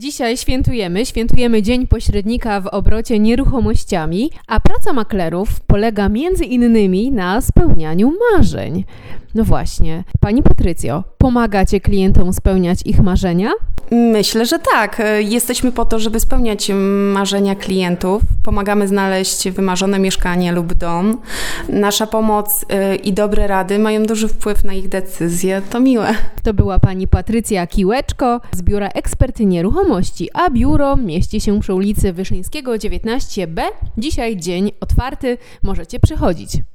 Dzisiaj świętujemy Dzień Pośrednika w obrocie nieruchomościami, a praca maklerów polega między innymi na spełnianiu marzeń. No właśnie, Pani Patrycjo, pomagacie klientom spełniać ich marzenia? Myślę, że tak. Jesteśmy po to, żeby spełniać marzenia klientów. Pomagamy znaleźć wymarzone mieszkanie lub dom. Nasza pomoc i dobre rady mają duży wpływ na ich decyzje. To miłe. To była Pani Patrycja Kiłeczko z Biura Eksperty Nieruchomości, a biuro mieści się przy ulicy Wyszyńskiego 19b. Dzisiaj dzień otwarty, możecie przychodzić.